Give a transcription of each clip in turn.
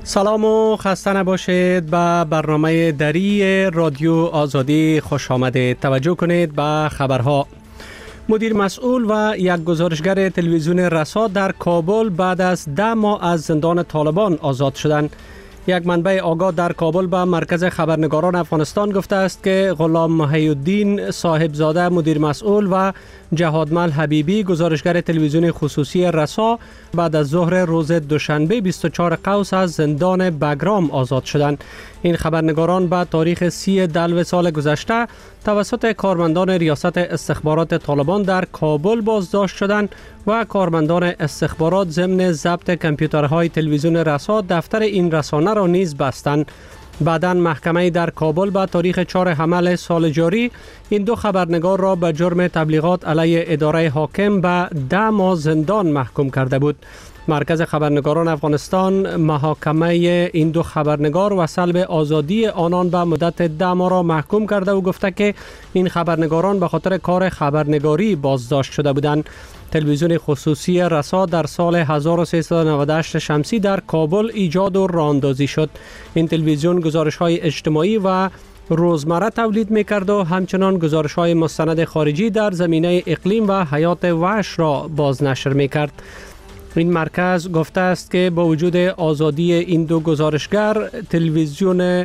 سلام و خسته نباشید. به برنامه دری رادیو آزادی خوش آمدید. توجه کنید به خبرها. مدیر مسئول و یک گزارشگر تلویزیون رسا در کابل بعد از 10 ماه از زندان طالبان آزاد شدند. یک منبع آگاه در کابل به مرکز خبرنگاران افغانستان گفته است که غلام محی‌الدین صاحبزاده مدیر مسئول و جهادمل حبیبی گزارشگر تلویزیون خصوصی رسا بعد از ظهر روز دوشنبه 24 قوس از زندان بگرام آزاد شدند. این خبرنگاران به تاریخ 30 دلو سال گذشته توسط کارمندان ریاست استخبارات طالبان در کابل بازداشت شدند و کارمندان استخبارات ضمن ضبط کامپیوترهای تلویزیون رسا دفتر این رسانه را نیز بستند. بعداً محکمه در کابل به تاریخ 4 حمل سال جاری این دو خبرنگار را به جرم تبلیغات علیه اداره حاکم به 10 ماه زندان محکوم کرده بود. مرکز خبرنگاران افغانستان محاکمه این دو خبرنگار و سلب آزادی آنان به مدت 10 ماه را محکوم کرده و گفته که این خبرنگاران به خاطر کار خبرنگاری بازداشت شده بودند. تلویزیون خصوصی رسا در سال 1398 شمسی در کابل ایجاد و راه‌اندازی شد. این تلویزیون گزارش‌های اجتماعی و روزمره تولید می‌کرد و همچنان گزارش‌های مستند خارجی در زمینه اقلیم و حیات وحش را بازنشر می‌کرد. این مرکز گفته است که با وجود آزادی این دو گزارشگر تلویزیون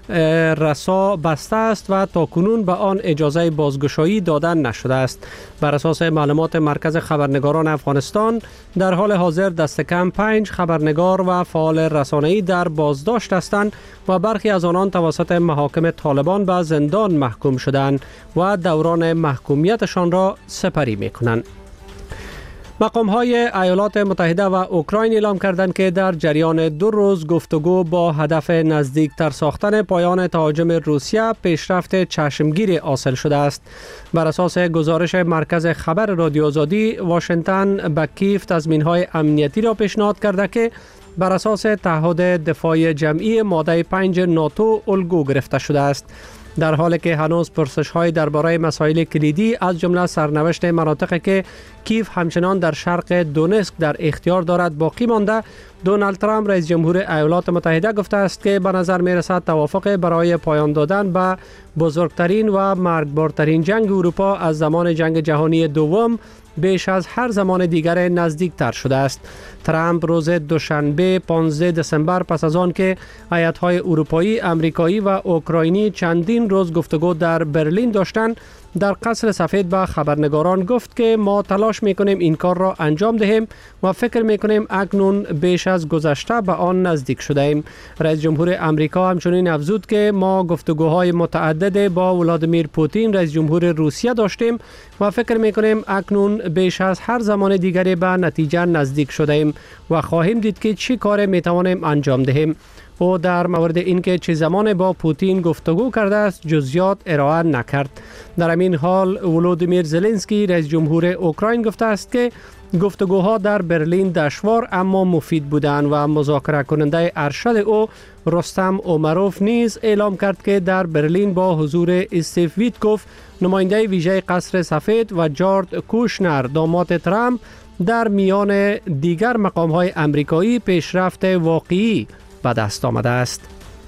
رسا بسته است و تاکنون به آن اجازه بازگشایی داده نشده است. بر اساس معلومات مرکز خبرنگاران افغانستان در حال حاضر دست کم 5 خبرنگار و فعال رسانه‌ای در بازداشت هستند و برخی از آنان توسط محاکم طالبان به زندان محکوم شدند و دوران محکومیتشان را سپری می‌کنند. مقام‌های ایالات متحده و اوکراین اعلام کردند که در جریان 2 روز گفتگو با هدف نزدیکتر ساختن پایان تهاجم روسیه پیشرفت چشمگیری حاصل شده است. بر اساس گزارش مرکز خبر رادیو آزادی، واشنگتن به کیف تضمین‌های امنیتی را پیشنهاد کرده که بر اساس تعهد دفاع جمعی ماده 5 ناتو الگو گرفته شده است. در حالی که هنوز پرسش‌های درباره مسائل کلیدی از جمله سرنوشت مناطقی که کیف همچنان در شرق دونسک در اختیار دارد باقی مانده، دونالد ترامپ رئیس جمهور ایالات متحده گفته است که به نظر می‌رسد توافق برای پایان دادن به بزرگترین و مرگبارترین جنگ اروپا از زمان جنگ جهانی دوم بیش از هر زمان دیگر نزدیکتر شده است. ترامپ روز دوشنبه 15 دسامبر پس از آن که هیئت‌های اروپایی، امریکایی و اوکراینی چندین روز گفتگو در برلین داشتند، در قصر سفید به خبرنگاران گفت که ما تلاش می‌کنیم این کار را انجام دهیم و فکر می‌کنیم اکنون بیش از گذشته به آن نزدیک شده ایم. رئیس جمهور امریکا همچنین افزود که ما گفتگوهای متعدد با ولادیمیر پوتین رئیس جمهور روسیه داشتیم و فکر می‌کنیم اکنون بیش از هر زمان دیگری به نتیجه نزدیک شده ایم و خواهیم دید که چی کار می‌توانیم انجام دهیم. او در مورد اینکه چه زمان با پوتین گفتگو کرده است جزئیات ارائه نکرد. در همین حال ولودیمیر زلنسکی رئیس جمهور اوکراین گفته است که گفتگوها در برلین دشوار اما مفید بودند و مذاکره کننده ارشد او رستم اومروف نیز اعلام کرد که در برلین با حضور استیو ویتکوف نماینده ویژه قصر سفید و جارد کوشنر داماد ترامپ در میان دیگر مقام‌های امریکایی پیشرفت واقعی به دست آمده است.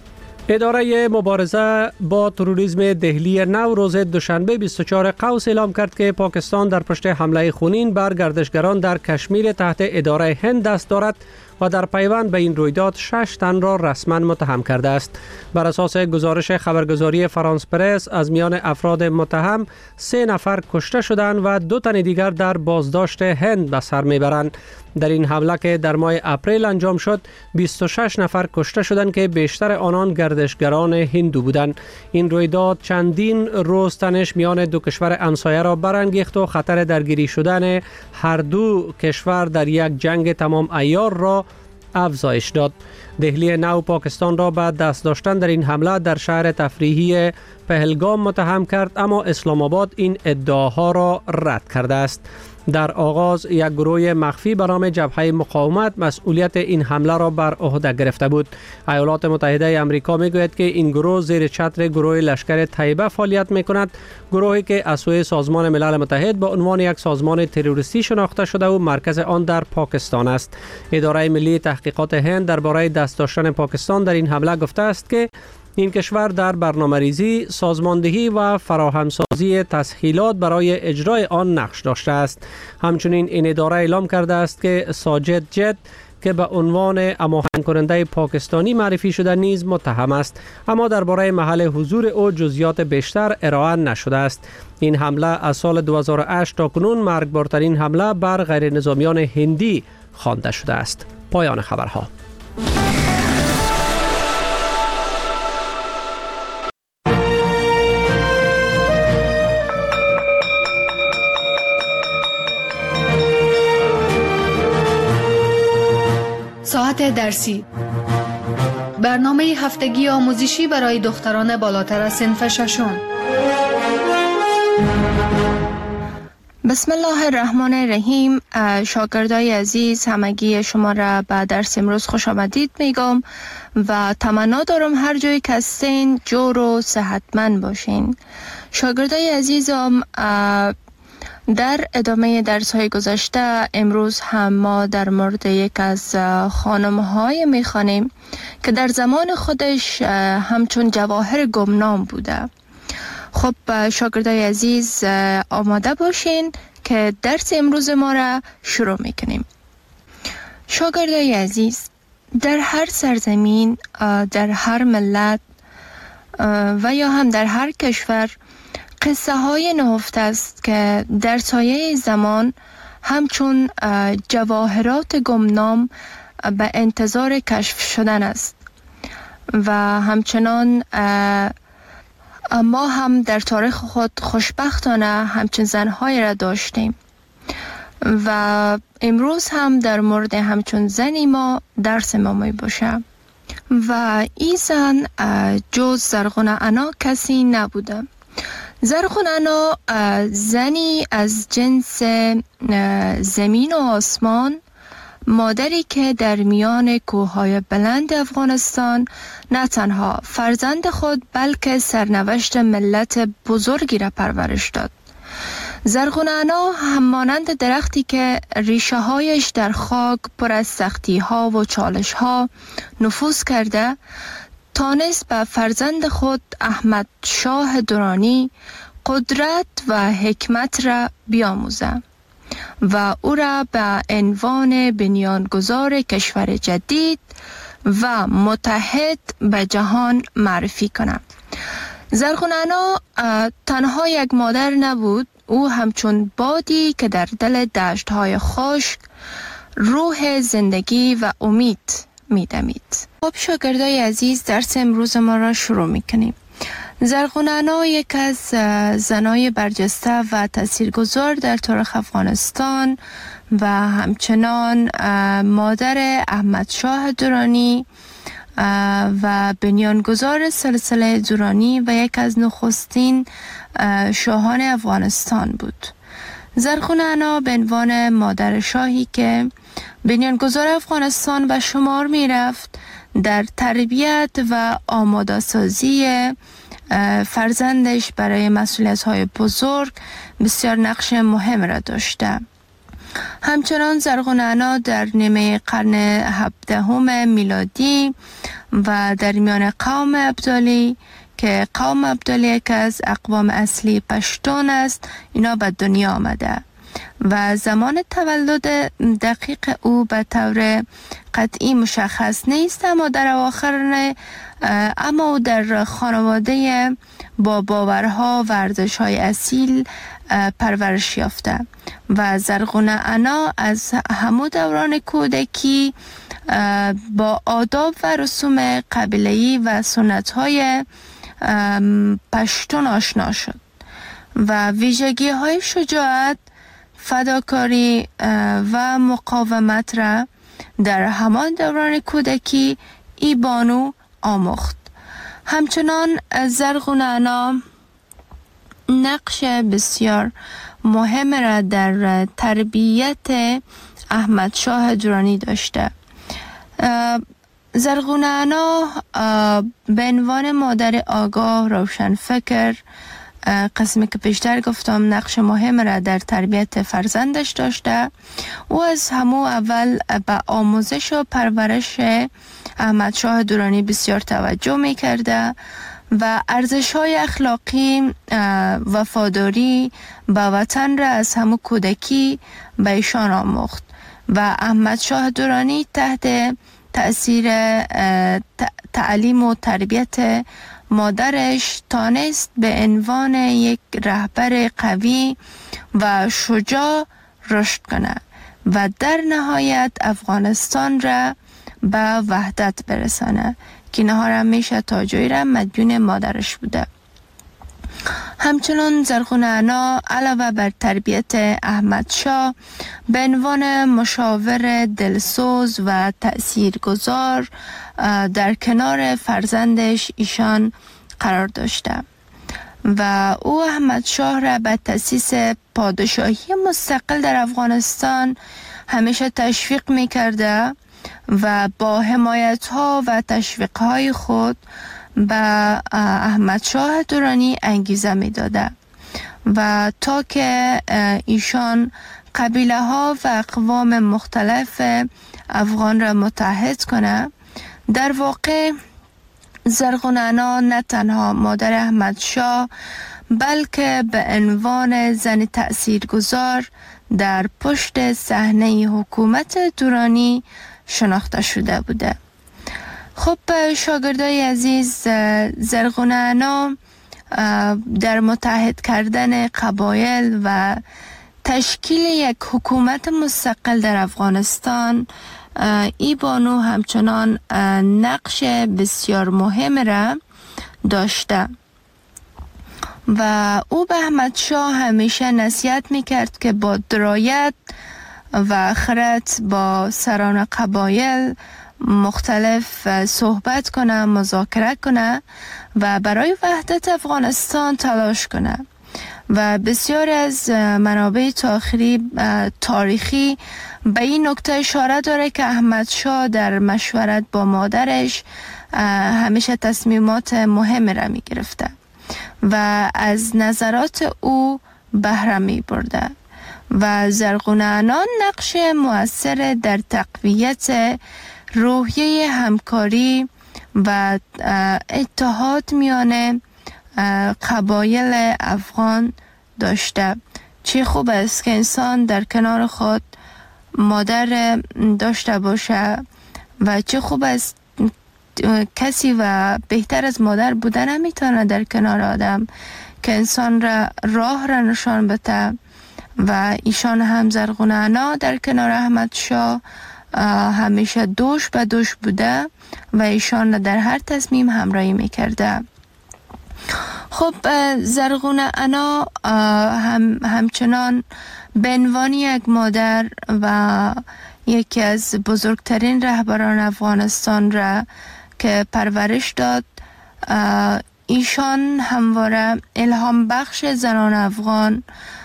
اداره مبارزه با تروریسم دهلی نو روز دوشنبه 24 قوس اعلام کرد که پاکستان در پشت حمله خونین بر گردشگران در کشمیر تحت اداره هند دست دارد و در پیوند به این رویداد 6 تن را رسما متهم کرده است. بر اساس گزارش خبرگزاری فرانس پرس از میان افراد متهم 3 نفر کشته شدند و 2 تن دیگر در بازداشت هند به سر میبرند. در این حمله که در ماه اپریل انجام شد 26 نفر کشته شدند که بیشتر آنان گردشگران هندو بودند. این رویداد چندین روز تنش میان دو کشور همسایه را برانگیخت و خطر درگیری شدن هر دو کشور در یک جنگ تمام عیار را افزایش داد. دهلی نو پاکستان را به دست داشتن در این حمله در شهر تفریحی پهلگام متهم کرد، اما اسلام آباد این ادعاها را رد کرده است. در آغاز یک گروه مخفی به نام جبهه مقاومت مسئولیت این حمله را بر عهده گرفته بود. ایالات متحده آمریکا میگوید که این گروه زیر چتر گروه لشکر طیبه فعالیت میکند، گروهی که از سوی سازمان ملل متحد به عنوان یک سازمان تروریستی شناخته شده و مرکز آن در پاکستان است. اداره ملی تحقیقات هند درباره دست داشتن پاکستان در این حمله گفته است که این کشور در برنامه‌ریزی، سازماندهی و فراهمسازی تسهیلات برای اجرای آن نقش داشته است. همچنین این اداره اعلام کرده است که ساجد جت که به عنوان هماهنگ کننده پاکستانی معرفی شده نیز متهم است، اما درباره محل حضور او جزئیات بیشتر ارائه نشده است. این حمله از سال 2008 تا کنون مرگبارترین حمله بر غیر نظامیان هندی خوانده شده است. پایان خبرها. ساعت درسی، برنامه هفتگی آموزشی برای دختران بالاتر از صنف ششم. بسم الله الرحمن الرحیم. شاگردای عزیز، همگی شما را به درس امروز خوش آمدید میگم و تمنا دارم هر جایی که هستین جور و صحتمند باشین. شاگردای عزیزم، در ادامه درس های گذشته امروز هم ما در مورد یک از خانم های میخوانیم که در زمان خودش همچون جواهر گمنام بوده. خب شاگردای عزیز، آماده باشین که درس امروز ما را شروع میکنیم. شاگردای عزیز، در هر سرزمین، در هر ملت و یا هم در هر کشور قصه های نهفته است که در سایه زمان همچون جواهرات گمنام به انتظار کشف شدن است و همچنان ما هم در تاریخ خود خوشبختانه همچون زنهای را داشتیم و امروز هم در مورد همچون زنی ما درس ما می باشه و این زن جز زرغونه انا کسی نبوده. زرغونه انا زنی از جنس زمین و آسمان، مادری که در میان کوههای بلند افغانستان نه تنها فرزند خود بلکه سرنوشت ملت بزرگی را پرورش داد. زرغونه انا همانند درختی که ریشه هایش در خاک پر از سختی ها و چالش ها نفوذ کرده، تانست به فرزند خود احمد شاه درانی قدرت و حکمت را بیاموزه و او را به عنوان بنیانگذار کشور جدید و متحد به جهان معرفی کنه. زرغونه انا تنها یک مادر نبود، او همچون بادی که در دل دشت‌های خشک روح زندگی و امید می‌دمید. خب شاگردای عزیز، درس امروز ما را شروع می‌کنیم. زرغونه انا یک از زنای برجسته و تاثیرگذار در تاریخ افغانستان و همچنان مادر احمد شاه درانی و بنیانگذار سلسله درانی و یک از نخستین شاهان افغانستان بود. زرغونه انا به عنوان مادر شاهی که بنیانگذار افغانستان به شمار می رفت، در تربیت و آماده سازی فرزندش برای مسئولیت‌های بزرگ بسیار نقش مهم را داشته. همچنان زرغونه انا در نیمه قرن 17 میلادی و در میان قوم ابدالی که قوم ابدالی یک از اقوام اصلی پشتون است، اینا به دنیا آمده و زمان تولد دقیق او به طور قطعی مشخص نیست، اما در اواخر اما او در خانواده با باورها و ارزش‌های اصیل پرورش یافته و زرغونه انا از همون دوران کودکی با آداب و رسوم قبیله‌ای و سنت‌های پشتون آشنا شد و ویژگی‌های شجاعت، فداکاری و مقاومت را در همان دوران کودکی ای بانو آموخت. همچنان زرغونه انا نقش بسیار مهم را در تربیت احمد شاه درانی داشته. زرغونه انا به عنوان مادر آگاه، روشن فکر، قسمی که پیشتر گفتم نقش مهم را در تربیت فرزندش داشته. او از همو اول به آموزش و پرورش احمد شاه درانی بسیار توجه می کرده و ارزش‌های اخلاقی، وفاداری به وطن را از همو کودکی به ایشان آموخت و احمد شاه درانی تحت تأثیر تعلیم و تربیت مادرش تانست به عنوان یک رهبر قوی و شجاع رشد کنه و در نهایت افغانستان را به وحدت برسانه که نهار همیشه تاجوی را مدیون مادرش بوده. همچنان زرغونه انا علاوه بر تربیت احمد شاه به عنوان مشاور دلسوز و تأثیرگذار در کنار فرزندش ایشان قرار داشته و او احمد شاه را به تأسیس پادشاهی مستقل در افغانستان همیشه تشویق می کرده و با حمایت ها و تشویق های خود به احمد شاه درانی انگیزه می داده و تا که ایشان قبیله ها و اقوام مختلف افغان را متحد کنه. در واقع زرغونه انا نه تنها مادر احمد شاه بلکه به عنوان زن تأثیرگذار در پشت صحنه حکومت درانی شناخته شده بوده. خب شاگردای عزیز، زرغونه انا در متحد کردن قبایل و تشکیل یک حکومت مستقل در افغانستان ای بانو همچنان نقش بسیار مهم را داشته و او به احمد شاه همیشه نصیحت میکرد که با درایت و خرد با سران قبایل مختلف صحبت کنه، مذاکره کنه و برای وحدت افغانستان تلاش کنه و بسیار از منابع تاریخی به این نکته اشاره داره که احمد شاه در مشورت با مادرش همیشه تصمیمات مهم را می گرفته و از نظرات او بهره می برده و زرغونه انا نقش مؤثر در تقویت روحیه همکاری و اتحاد میان قبایل افغان داشته. چه خوب است که انسان در کنار خود مادر داشته باشه و چه خوب است کسی و بهتر از مادر بودن نمیتونه در کنار آدم که انسان را راه را نشان بده و ایشان هم زرغونه انا در کنار احمد شاه همیشه دوش به دوش بوده و ایشان در هر تصمیم همراهی میکرده. خب زرغونه انا همچنان به عنوان یک مادر و یکی از بزرگترین رهبران افغانستان را که پرورش داد، ایشان همواره الهام بخش زنان افغان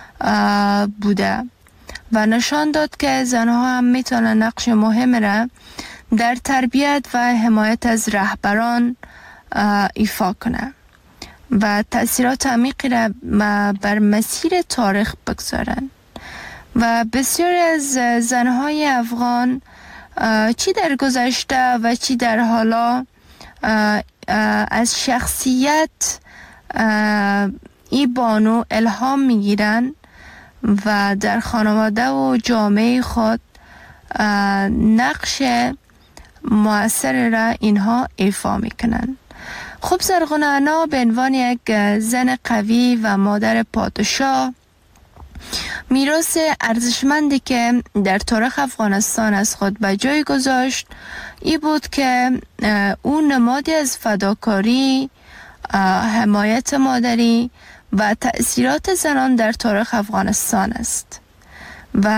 بوده و نشان داد که زنها هم میتونن نقش مهم را در تربیت و حمایت از رهبران ایفا کنه و تأثیرات عمیقی را بر مسیر تاریخ بگذارن و بسیاری از زنهای افغان چی در گذشته و چی در حالا از شخصیت ای بانو الهام میگیرن و در خانواده و جامعه خود نقش مؤثر را اینها ایفا میکنن. خب زرغونه انا به عنوان یک زن قوی و مادر پادشاه میراث ارزشمندی که در تاریخ افغانستان از خود به جای گذاشت ای بود که او نمادی از فداکاری، حمایت مادری و تأثیرات زنان در تاریخ افغانستان است و